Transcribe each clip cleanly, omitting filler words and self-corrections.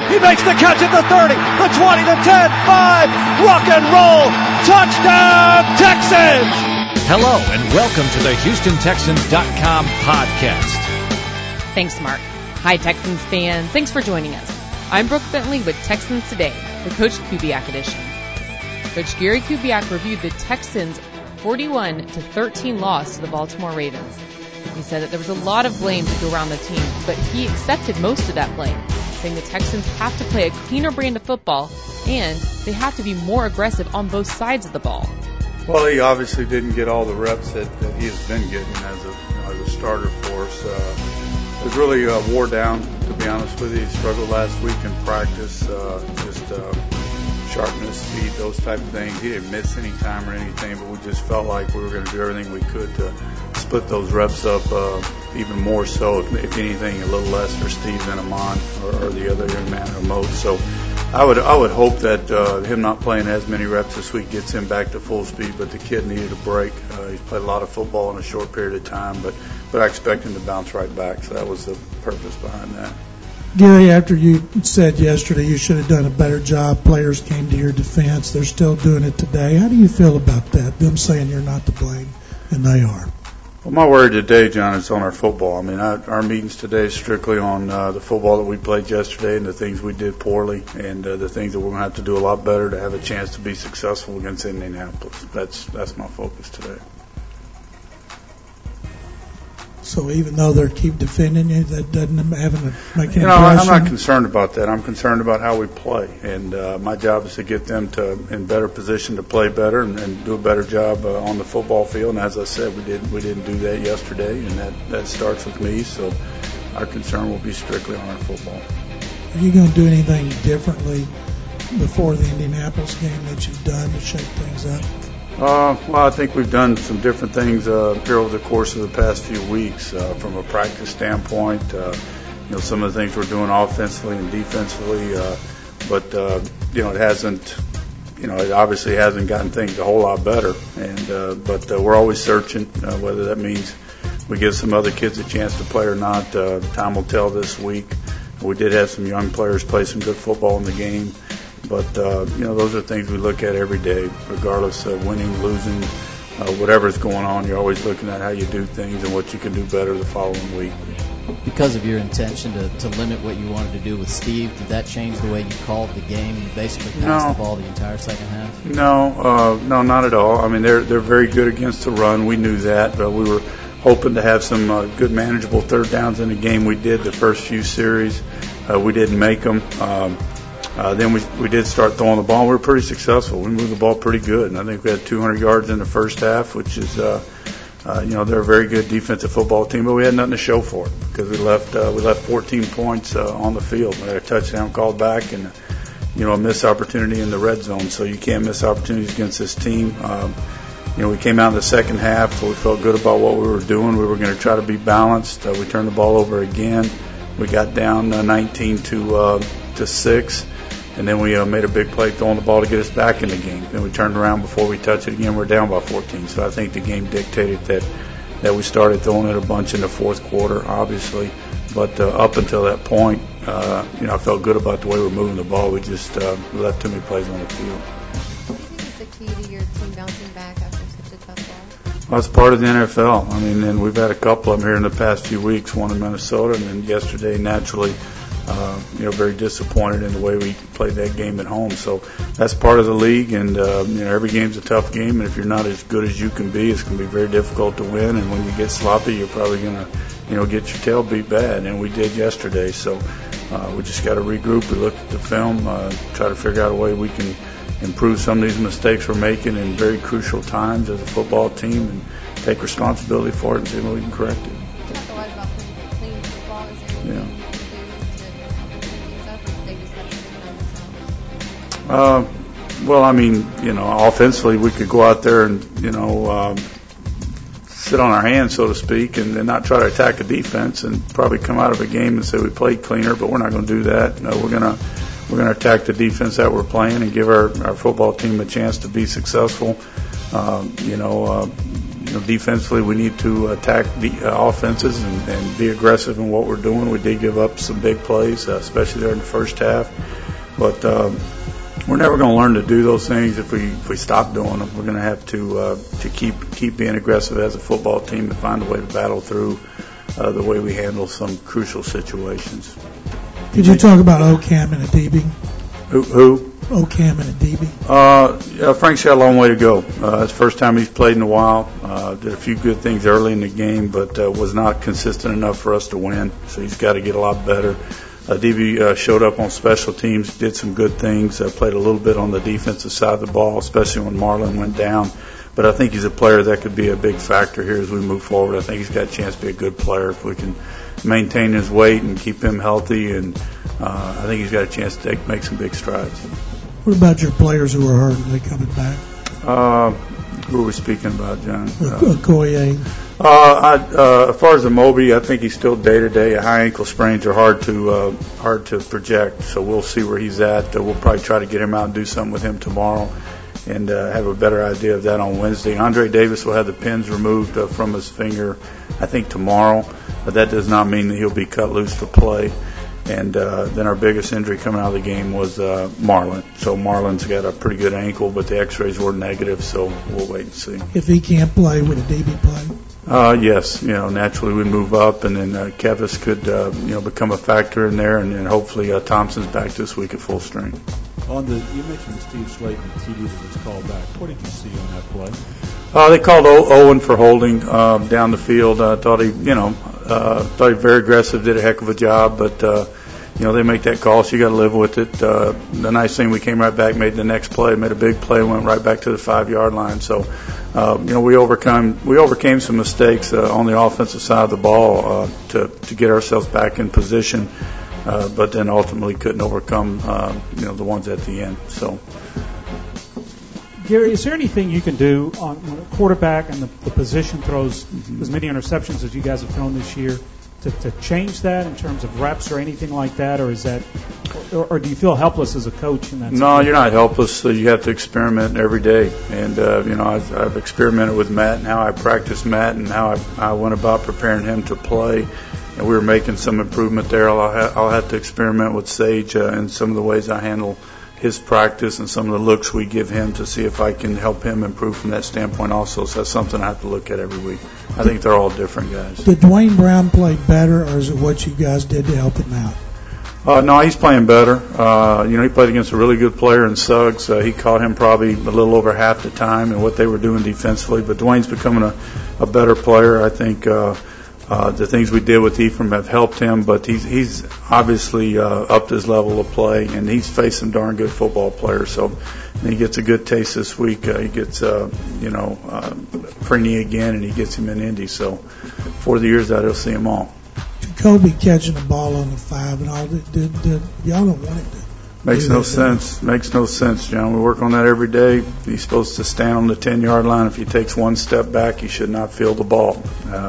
He makes the catch at the 30, the 20, the 10, 5. Rock and roll. Touchdown, Texans. Hello, and welcome to the HoustonTexans.com podcast. Thanks, Mark. Hi, Texans fans. Thanks for joining us. I'm Brooke Bentley with Texans Today, the Coach Kubiak edition. Coach Gary Kubiak reviewed the Texans' 41-13 loss to the Baltimore Ravens. He said that there was a lot of blame to go around the team, but he accepted most of that blame, saying the Texans have to play a cleaner brand of football and they have to be more aggressive on both sides of the ball. Well, he obviously didn't get all the reps that he has been getting as a starter for us. It was really wore down, to be honest with you. He struggled last week in practice, sharpness, speed, those type of things. He didn't miss any time or anything, but we just felt like we were going to do everything we could to split those reps up even more so, if anything, a little less for Steve than Amon or the other young man or Moat. So I would hope that him not playing as many reps this week gets him back to full speed, but the kid needed a break. He's played a lot of football in a short period of time, but I expect him to bounce right back, so that was the purpose behind that. Gary, after you said yesterday you should have done a better job, players came to your defense. They're still doing it today. How do you feel about that, them saying you're not to blame, and they are? Well, my worry today, John, is on our football. I mean, our meetings today is strictly on the football that we played yesterday and the things we did poorly and the things that we're going to have to do a lot better to have a chance to be successful against Indianapolis. That's my focus today. So even though they keep defending you, that doesn't have an make any impression? I'm not concerned about that. I'm concerned about how we play. And my job is to get them in better position to play better and do a better job on the football field. And as I said, we didn't do that yesterday, and that starts with me. So our concern will be strictly on our football. Are you going to do anything differently before the Indianapolis game that you've done to shake things up? Well, I think we've done some different things here over the course of the past few weeks from a practice standpoint. Some of the things we're doing offensively and defensively, but it hasn't. It obviously hasn't gotten things a whole lot better. But we're always searching. Whether that means we give some other kids a chance to play or not, time will tell this week. We did have some young players play some good football in the game. But, those are things we look at every day, regardless of winning, losing, whatever's going on. You're always looking at how you do things and what you can do better the following week. Because of your intention to limit what you wanted to do with Steve, did that change the way you called the game? You basically passed the ball the entire second half? No, not at all. I mean, they're very good against the run. We knew that, but we were hoping to have some good manageable third downs in the game. We did the first few series. We didn't make them. Then we did start throwing the ball. We were pretty successful. We moved the ball pretty good, and I think we had 200 yards in the first half, which is, they're a very good defensive football team, but we had nothing to show for it because we left 14 points on the field. We had a touchdown called back and, a missed opportunity in the red zone. So you can't miss opportunities against this team. We came out in the second half. We felt good about what we were doing. We were going to try to be balanced. We turned the ball over again. We got down 19 to 6. And then we made a big play throwing the ball to get us back in the game. Then we turned around before we touched it again. We're down by 14. So I think the game dictated that we started throwing it a bunch in the fourth quarter, obviously. But up until that point, I felt good about the way we're moving the ball. We just left too many plays on the field. What do you think is the key to your team bouncing back after such a tough loss? Well, it's part of the NFL. I mean, and we've had a couple of them here in the past few weeks, one in Minnesota, and then yesterday, naturally, very disappointed in the way we played that game at home. So that's part of the league, and every game's a tough game. And if you're not as good as you can be, it's going to be very difficult to win. And when you get sloppy, you're probably going to, get your tail beat bad. And we did yesterday. So we just got to regroup. We look at the film, try to figure out a way we can improve some of these mistakes we're making in very crucial times as a football team, and take responsibility for it and see if we can correct it. You talk a lot about playing clean football. Is there anything you can do to help them clean things up, or do they just have to do it on themselves? Well, I mean, offensively, we could go out there and, sit on our hands, so to speak, and not try to attack the defense, and probably come out of a game and say we played cleaner, but we're not going to do that. No, we're going to attack the defense that we're playing and give our football team a chance to be successful. defensively, we need to attack the offenses and be aggressive in what we're doing. We did give up some big plays, especially there in the first half. But we're never going to learn to do those things if we stop doing them. We're going to have to keep being aggressive as a football team and find a way to battle through the way we handle some crucial situations. Could you talk about Ocam and Adebe? Who? Ocam and Adebe. Yeah, Frank's got a long way to go. It's the first time he's played in a while. Did a few good things early in the game, but was not consistent enough for us to win. So he's got to get a lot better. Adebe showed up on special teams, did some good things, played a little bit on the defensive side of the ball, especially when Marlon went down. But I think he's a player that could be a big factor here as we move forward. I think he's got a chance to be a good player if we can maintain his weight and keep him healthy. And I think he's got a chance to make some big strides. What about your players who are hurt? Are they coming back? Who are we speaking about, John? Okoye. As far as Amobi, I think he's still day-to-day. High ankle sprains are hard to project, so we'll see where he's at. We'll probably try to get him out and do something with him tomorrow and have a better idea of that on Wednesday. Andre Davis will have the pins removed from his finger, I think, tomorrow. But that does not mean that he'll be cut loose to play. And then our biggest injury coming out of the game was Marlon. So Marlon's got a pretty good ankle, but the x-rays were negative, so we'll wait and see. If he can't play, would Adebe play? Yes, naturally we move up, and then Kevis could, become a factor in there, and hopefully Thompson's back this week at full strength. You mentioned Steve Slayton, the TD that was called back. What did you see on that play? They called Owen for holding down the field. Thought he was very aggressive, did a heck of a job, but they make that call, so you got to live with it. The nice thing, we came right back, made the next play, made a big play, went right back to the 5-yard line. So, we overcame some mistakes on the offensive side of the ball to get ourselves back in position, but then ultimately couldn't overcome the ones at the end. So. Gary, is there anything you can do on a quarterback and the position throws as many interceptions as you guys have thrown this year to change that in terms of reps or anything like that, or is that, or do you feel helpless as a coach in that? No, you're not helpless. So you have to experiment every day, and I've experimented with Matt and how I practice Matt and how I went about preparing him to play, and we were making some improvement there. I'll have to experiment with Sage in some of the ways I handle his practice and some of the looks we give him to see if I can help him improve from that standpoint also. So that's something I have to look at every week. I think they're all different guys. Did Dwayne Brown play better, or is it what you guys did to help him out? No, he's playing better. He played against a really good player in Suggs. He caught him probably a little over half the time in what they were doing defensively. But Dwayne's becoming a better player. I think the things we did with Ephraim have helped him, but he's obviously upped his level of play, and he's faced some darn good football players. So he gets a good taste this week. He gets, Freeney again, and he gets him in Indy. So for the years that he'll see them all. Jacoby catching the ball on the 5 and all, y'all don't want it to. Makes no sense. Makes no sense, John. We work on that every day. He's supposed to stand on the 10-yard line. If he takes one step back, he should not field the ball.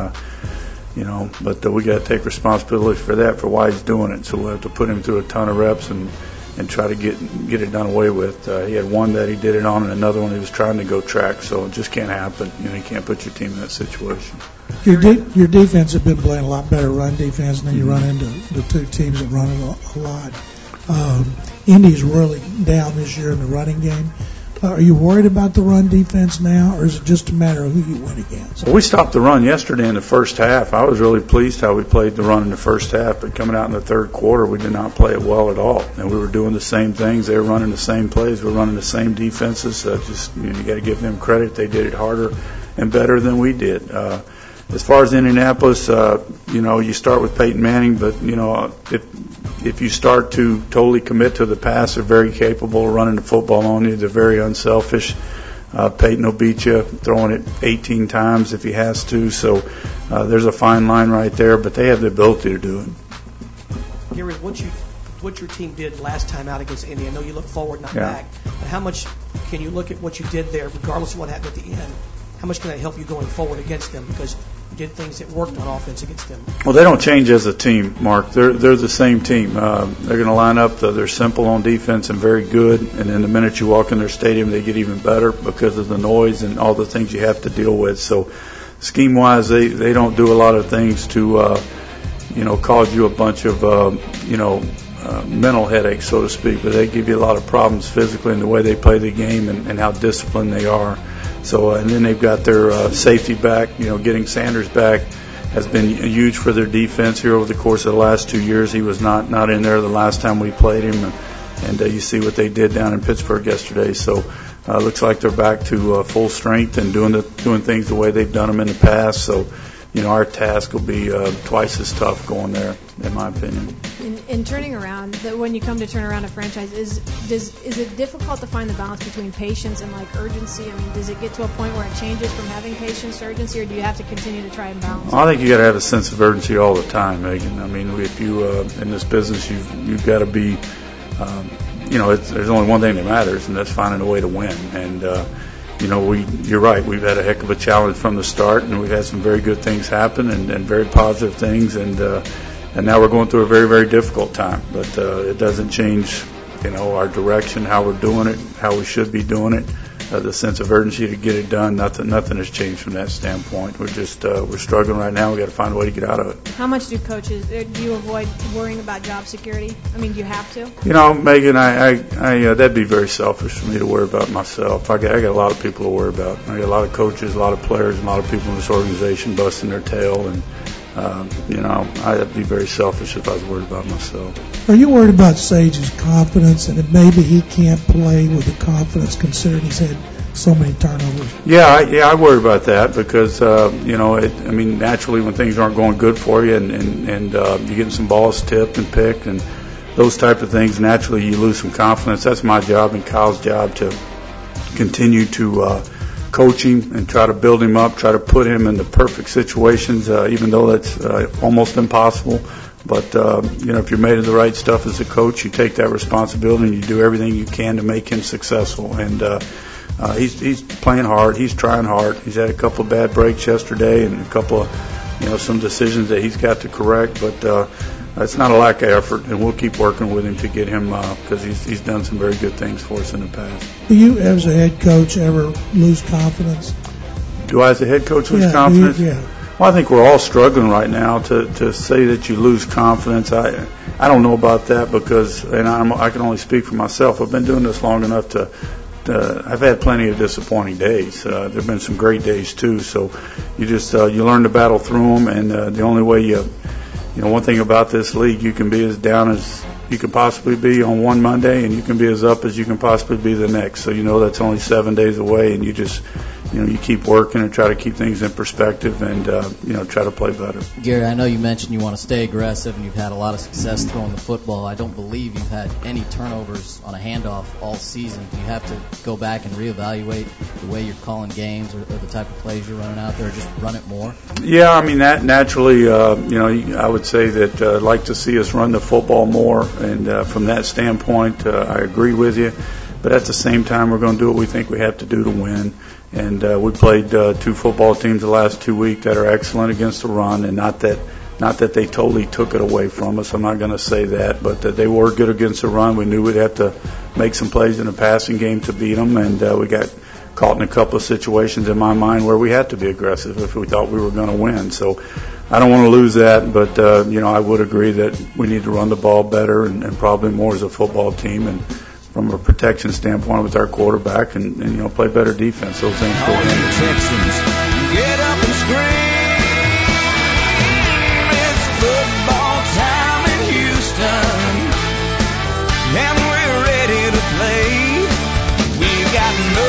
But we got to take responsibility for that, for why he's doing it. So we'll have to put him through a ton of reps and try to get it done away with. He had one that he did it on, and another one he was trying to go track. So it just can't happen. You can't put your team in that situation. Your defense has been playing a lot better run defense, and then you run into the two teams that run it a lot. Indy's really down this year in the running game. Are you worried about the run defense now, or is it just a matter of who you win against? Well, we stopped the run yesterday in the first half. I was really pleased how we played the run in the first half, but coming out in the third quarter, we did not play it well at all. And we were doing the same things. They were running the same plays. We were running the same defenses. You got to give them credit. They did it harder and better than we did. As far as Indianapolis, you start with Peyton Manning, but, if you start to totally commit to the pass, they're very capable of running the football on you. They're very unselfish. Peyton will beat you throwing it 18 times if he has to. So there's a fine line right there, but they have the ability to do it. Gary, what your team did last time out against Indy, I know you look forward, not back, but how much can you look at what you did there, regardless of what happened at the end? How much can that help you going forward against them? Because did things that worked on offense against them? Well, they don't change as a team, Mark. They're the same team. They're going to line up. They're simple on defense and very good. And then the minute you walk in their stadium, they get even better because of the noise and all the things you have to deal with. So scheme-wise, they don't do a lot of things to, cause you a bunch of, mental headaches, so to speak. But they give you a lot of problems physically in the way they play the game and how disciplined they are. So, and then they've got their safety back. Getting Sanders back has been huge for their defense here over the course of the last 2 years. He was not in there the last time we played him, and you see what they did down in Pittsburgh yesterday. So, looks like they're back to full strength and doing things the way they've done them in the past. So, our task will be twice as tough going there, in my opinion. In turning around, when you come to turn around a franchise, is it difficult to find the balance between patience and urgency? I mean, does it get to a point where it changes from having patience to urgency, or do you have to continue to try and balance? I think you got to have a sense of urgency all the time, Megan. I mean, if you in this business, you've got to be, there's only one thing that matters, and that's finding a way to win. And you're right. We've had a heck of a challenge from the start, and we've had some very good things happen and very positive things, and now we're going through a very, very difficult time. But it doesn't change, our direction, how we're doing it, how we should be doing it, the sense of urgency to get it done. Nothing has changed from that standpoint. We're just we're struggling right now. We got to find a way to get out of it. How much do you avoid worrying about job security? I mean, do you have to? Megan, I that'd be very selfish for me to worry about myself. I got a lot of people to worry about. I got a lot of coaches, a lot of players, a lot of people in this organization busting their tail, and I'd be very selfish if I was worried about myself. Are you worried about Sage's confidence and that maybe he can't play with the confidence considering he's had so many turnovers? Yeah, I worry about that because, naturally when things aren't going good for you and you're getting some balls tipped and picked and those type of things, naturally you lose some confidence. That's my job and Kyle's job to continue to coach him and try to build him up, try to put him in the perfect situations, even though that's almost impossible. But, if you're made of the right stuff as a coach, you take that responsibility and you do everything you can to make him successful. And he's playing hard. He's trying hard. He's had a couple of bad breaks yesterday and a couple of, some decisions that he's got to correct. But it's not a lack of effort, and we'll keep working with him to get him because he's done some very good things for us in the past. Do you, as a head coach, ever lose confidence? Do I, as a head coach, lose confidence? Yeah. Well, I think we're all struggling right now to say that you lose confidence. I don't know about that because, and I can only speak for myself. I've been doing this long enough to I've had plenty of disappointing days. There have been some great days too. So you just you learn to battle through them, and the only way one thing about this league, you can be as down as you can possibly be on one Monday, and you can be as up as you can possibly be the next. So that's only 7 days away, and you just you keep working and try to keep things in perspective and try to play better. Gary, I know you mentioned you want to stay aggressive, and you've had a lot of success throwing the football. I don't believe you've had any turnovers on a handoff all season. Do you have to go back and reevaluate the way you're calling games or the type of plays you're running out there, or just run it more? Yeah, I mean, that naturally, I would say that I'd like to see us run the football more, and from that standpoint, I agree with you. But at the same time, we're going to do what we think we have to do to win. And we played two football teams the last 2 weeks that are excellent against the run, and not that they totally took it away from us. I'm not going to say that, but that they were good against the run. We knew we'd have to make some plays in the passing game to beat them, and we got caught in a couple of situations in my mind where we had to be aggressive if we thought we were going to win. So I don't want to lose that, but I would agree that we need to run the ball better and probably more as a football team, and from a protection standpoint with our quarterback and play better defense. Those things go in. Texans